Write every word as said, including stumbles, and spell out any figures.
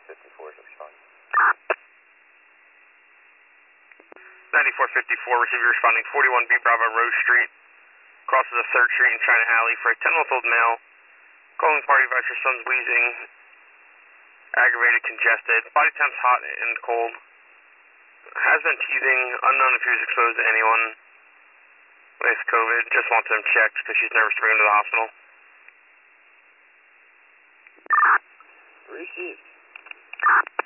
fifty-four is responding. ninety-four fifty-four, receiver responding forty-one B Bravo Rose Street. Crosses a third Street in China Alley for a ten-month-old male. Calling party advice her son's wheezing. Aggravated, congested. Body temp's hot and cold. Has been teething. Unknown if he was exposed to anyone with COVID. Just wants him checked because she's nervous to bring him to the hospital. Received.